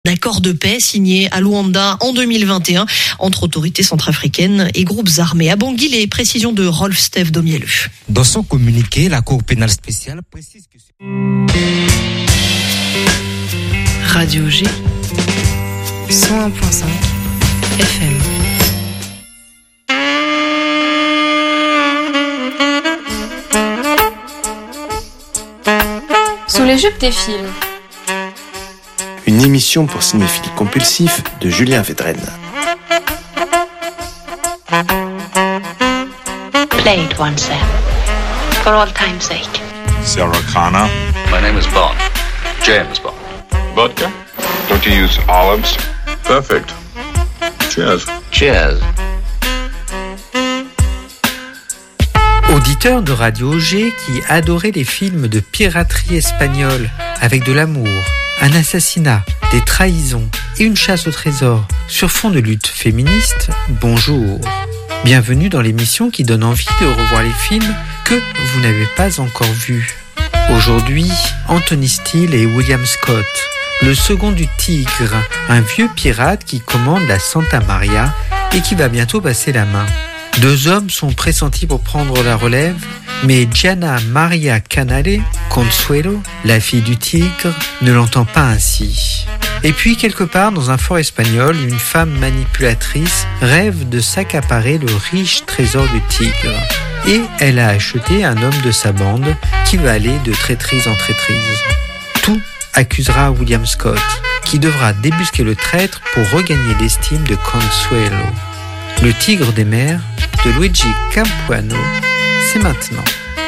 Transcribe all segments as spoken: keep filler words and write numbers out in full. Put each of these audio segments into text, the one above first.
D'accord de paix signé à Luanda en deux mille vingt et un entre autorités centrafricaines et groupes armés. À Bangui, les précisions de Rolf Steph Domielu. Dans son communiqué, la Cour pénale spéciale précise que... Radio G, cent un virgule cinq F M. Sous les jupes des films. Une émission pour cinéphiles compulsifs de Julien Védrenne. Play it once then, for all time's sake. Sarah Connor. My name is Bond. James Bond. Vodka? Don't you use olives? Perfect. Cheers. Cheers. Auditeur de Radio G qui adorait les films de piraterie espagnole avec de l'amour, un assassinat, des trahisons et une chasse au trésor sur fond de lutte féministe, bonjour. Bienvenue dans l'émission qui donne envie de revoir les films que vous n'avez pas encore vus. Aujourd'hui, Anthony Steele et William Scott, le second du Tigre, un vieux pirate qui commande la Santa Maria et qui va bientôt passer la main. Deux hommes sont pressentis pour prendre la relève, mais Gianna Maria Canale, Consuelo, la fille du tigre, ne l'entend pas ainsi. Et puis, quelque part dans un fort espagnol, une femme manipulatrice rêve de s'accaparer le riche trésor du tigre. Et elle a acheté un homme de sa bande qui va aller de traîtrise en traîtrise. Tout accusera William Scott, qui devra débusquer le traître pour regagner l'estime de Consuelo. Le tigre des mers de Luigi Capuano, c'est maintenant.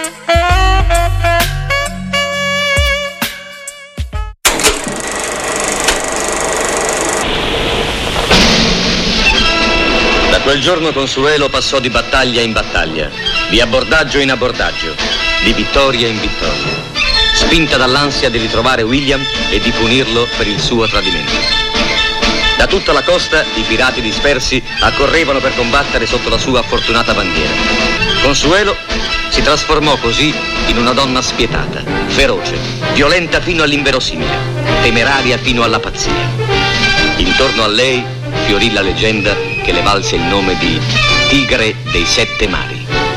Da quel giorno Consuelo passò di battaglia in battaglia, di abbordaggio in abbordaggio, di vittoria in vittoria, spinta dall'ansia di ritrovare William e di punirlo per il suo tradimento. Da tutta la costa i pirati dispersi accorrevano per combattere sotto la sua fortunata bandiera. Consuelo si trasformò così in una donna spietata, feroce, violenta fino all'inverosimile, temeraria fino alla pazzia. Intorno a lei fiorì la leggenda che le valse il nome di Tigre dei Sette Mari.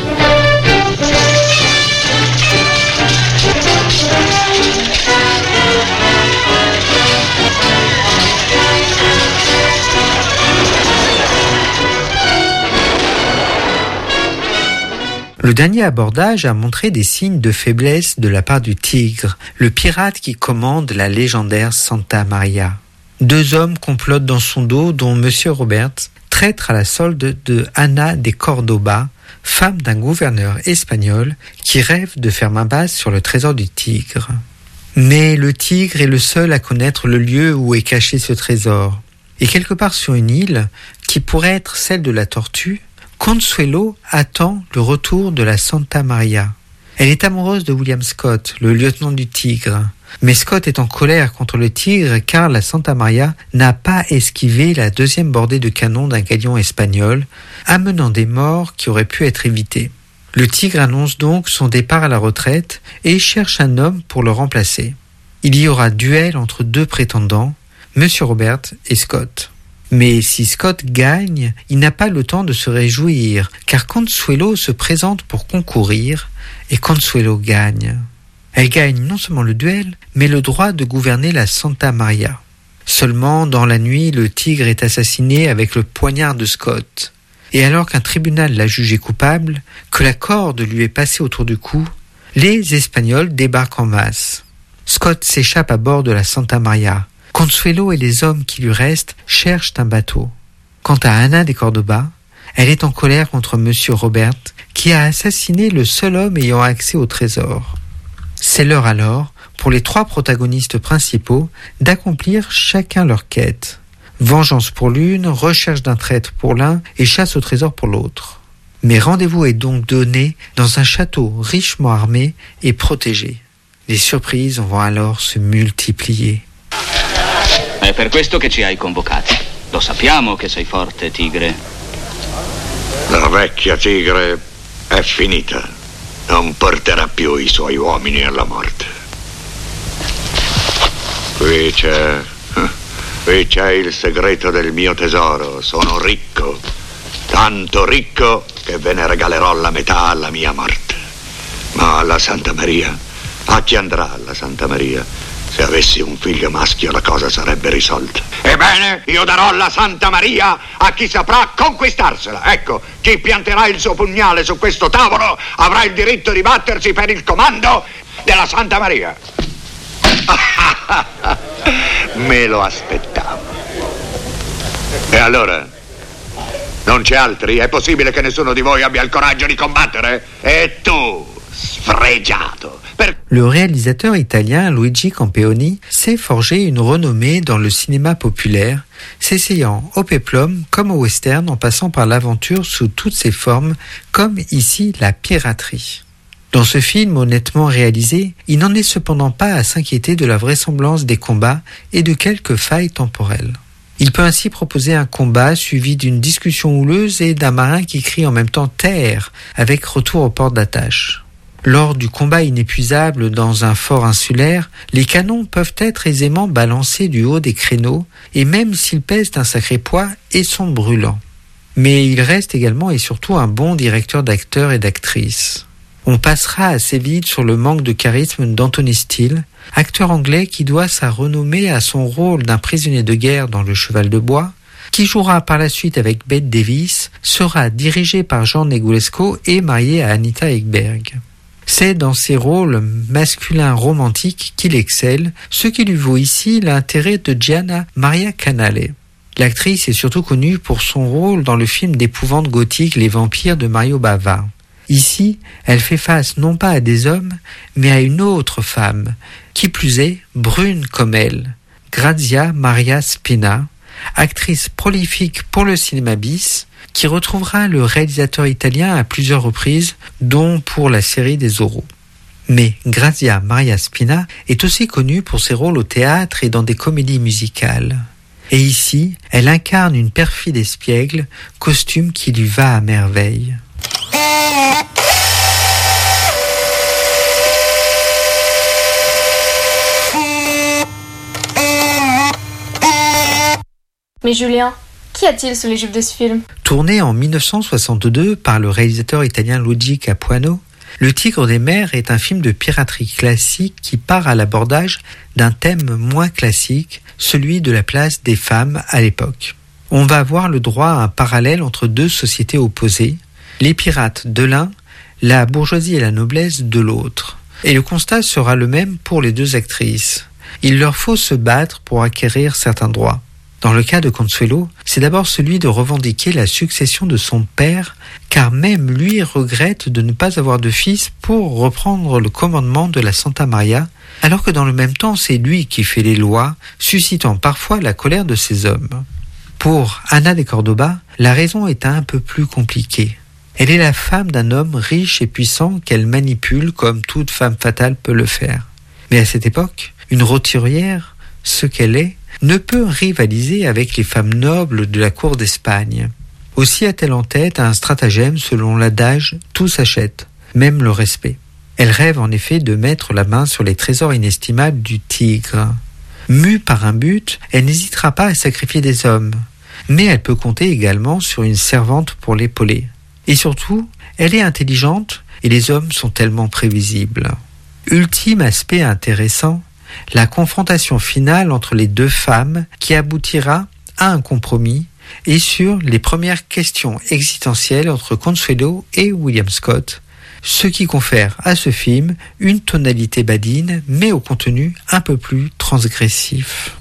Le dernier abordage a montré des signes de faiblesse de la part du Tigre, le pirate qui commande la légendaire Santa Maria. Deux hommes complotent dans son dos, dont Monsieur Robert, traître à la solde de Ana de Cordoba, femme d'un gouverneur espagnol qui rêve de faire main basse sur le trésor du Tigre. Mais le Tigre est le seul à connaître le lieu où est caché ce trésor. Et quelque part sur une île, qui pourrait être celle de la Tortue, Consuelo attend le retour de la Santa Maria. Elle est amoureuse de William Scott, le lieutenant du Tigre. Mais Scott est en colère contre le Tigre car la Santa Maria n'a pas esquivé la deuxième bordée de canon d'un galion espagnol, amenant des morts qui auraient pu être évités. Le Tigre annonce donc son départ à la retraite et cherche un homme pour le remplacer. Il y aura duel entre deux prétendants, Monsieur Robert et Scott. Mais si Scott gagne, il n'a pas le temps de se réjouir, car Consuelo se présente pour concourir, et Consuelo gagne. Elle gagne non seulement le duel, mais le droit de gouverner la Santa Maria. Seulement, dans la nuit, le Tigre est assassiné avec le poignard de Scott. Et alors qu'un tribunal l'a jugé coupable, que la corde lui est passée autour du cou, les Espagnols débarquent en masse. Scott s'échappe à bord de la Santa Maria. Consuelo et les hommes qui lui restent cherchent un bateau. Quant à Ana de Cordoba, elle est en colère contre Monsieur Robert, qui a assassiné le seul homme ayant accès au trésor. C'est l'heure alors, pour les trois protagonistes principaux, d'accomplir chacun leur quête. Vengeance pour l'une, recherche d'un traître pour l'un et chasse au trésor pour l'autre. Mais rendez-vous est donc donné dans un château richement armé et protégé. Les surprises vont alors se multiplier. È per questo che ci hai convocati. Lo sappiamo che sei forte, Tigre. La vecchia Tigre è finita. Non porterà più i suoi uomini alla morte. Qui c'è Qui c'è il segreto del mio tesoro. Sono ricco, tanto ricco che ve ne regalerò la metà alla mia morte. Ma alla Santa Maria? A chi andrà alla Santa Maria? Se avessi un figlio maschio la cosa sarebbe risolta. Ebbene, io darò la Santa Maria a chi saprà conquistarsela. Ecco, chi pianterà il suo pugnale su questo tavolo avrà il diritto di battersi per il comando della Santa Maria. Me lo aspettavo. E allora? Non c'è altri? È possibile che nessuno di voi abbia il coraggio di combattere? E tu, sfregiato. Per... Le réalisateur italien Luigi Campioni s'est forgé une renommée dans le cinéma populaire, s'essayant au péplum comme au western en passant par l'aventure sous toutes ses formes, comme ici la piraterie. Dans ce film honnêtement réalisé, il n'en est cependant pas à s'inquiéter de la vraisemblance des combats et de quelques failles temporelles. Il peut ainsi proposer un combat suivi d'une discussion houleuse et d'un marin qui crie en même temps « terre » avec retour au port d'attache. Lors du combat inépuisable dans un fort insulaire, les canons peuvent être aisément balancés du haut des créneaux et même s'ils pèsent un sacré poids et sont brûlants. Mais il reste également et surtout un bon directeur d'acteurs et d'actrices. On passera assez vite sur le manque de charisme d'Anthony Steele, acteur anglais qui doit sa renommée à son rôle d'un prisonnier de guerre dans Le Cheval de Bois, qui jouera par la suite avec Bette Davis, sera dirigé par Jean Negulesco et marié à Anita Ekberg. C'est dans ses rôles masculins romantiques qu'il excelle, ce qui lui vaut ici l'intérêt de Gianna Maria Canale. L'actrice est surtout connue pour son rôle dans le film d'épouvante gothique Les Vampires de Mario Bava. Ici, elle fait face non pas à des hommes, mais à une autre femme, qui plus est brune comme elle, Grazia Maria Spina, actrice prolifique pour le cinéma bis, qui retrouvera le réalisateur italien à plusieurs reprises, dont pour la série des Zorro. Mais Grazia Maria Spina est aussi connue pour ses rôles au théâtre et dans des comédies musicales. Et ici, elle incarne une perfide espiègle, costume qui lui va à merveille. Mais Julien, qu'y a-t-il sous les jupes de ce film ? Tourné en dix-neuf cent soixante-deux par le réalisateur italien Luigi Capuano, Le Tigre des mers est un film de piraterie classique qui part à l'abordage d'un thème moins classique, celui de la place des femmes à l'époque. On va avoir le droit à un parallèle entre deux sociétés opposées, les pirates de l'un, la bourgeoisie et la noblesse de l'autre. Et le constat sera le même pour les deux actrices. Il leur faut se battre pour acquérir certains droits. Dans le cas de Consuelo, c'est d'abord celui de revendiquer la succession de son père, car même lui regrette de ne pas avoir de fils pour reprendre le commandement de la Santa Maria, alors que dans le même temps c'est lui qui fait les lois, suscitant parfois la colère de ses hommes. Pour Ana de Cordoba, la raison est un peu plus compliquée. Elle est la femme d'un homme riche et puissant qu'elle manipule comme toute femme fatale peut le faire. Mais à cette époque, une roturière, ce qu'elle est, ne peut rivaliser avec les femmes nobles de la cour d'Espagne. Aussi a-t-elle en tête un stratagème selon l'adage « tout s'achète », même le respect. Elle rêve en effet de mettre la main sur les trésors inestimables du Tigre. Mue par un but, elle n'hésitera pas à sacrifier des hommes, mais elle peut compter également sur une servante pour l'épauler. Et surtout, elle est intelligente et les hommes sont tellement prévisibles. Ultime aspect intéressant, la confrontation finale entre les deux femmes qui aboutira à un compromis et sur les premières questions existentielles entre Consuelo et William Scott, ce qui confère à ce film une tonalité badine mais au contenu un peu plus transgressif.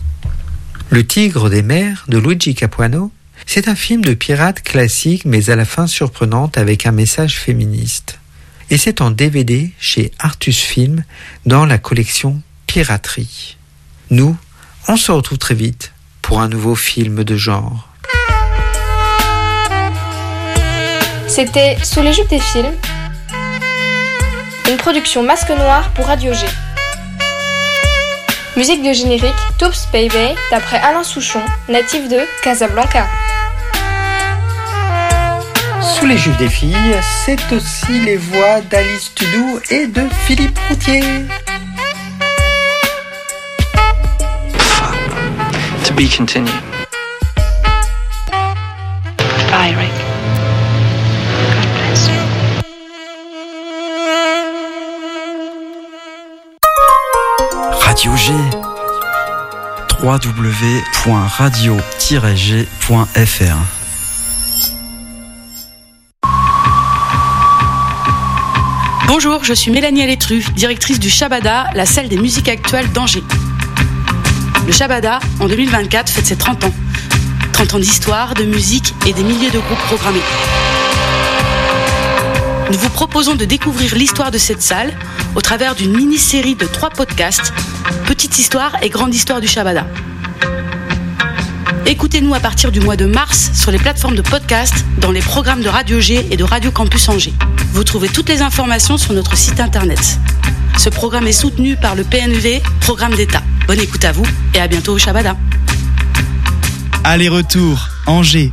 Le Tigre des mers de Luigi Capuano, c'est un film de pirate classique mais à la fin surprenante avec un message féministe. Et c'est en D V D chez Artus Film dans la collection Piraterie. Nous, on se retrouve très vite pour un nouveau film de genre. C'était Sous les jupes des films, une production Masque Noir pour Radio G. Musique de générique Toops Baby d'après Alain Souchon, natif de Casablanca. Sous les jupes des filles, c'est aussi les voix d'Alice Tudou et de Philippe Routier. be continued. Bye, Rick. God bless you. Radio G. w w w point radio tiret g point f r. Bonjour, je suis Mélanie Alétru, directrice du Shabada, la salle des musiques actuelles d'Angers. Le Shabada, en deux mille vingt-quatre, fête ses trente ans. trente ans d'histoire, de musique et des milliers de groupes programmés. Nous vous proposons de découvrir l'histoire de cette salle au travers d'une mini-série de trois podcasts, Petite histoire et grande histoire du Shabada. Écoutez-nous à partir du mois de mars sur les plateformes de podcast, dans les programmes de Radio G et de Radio Campus Angers. Vous trouvez toutes les informations sur notre site internet. Ce programme est soutenu par le P N V, Programme d'État. Bonne écoute à vous et à bientôt au Shabada. Aller-retour Angers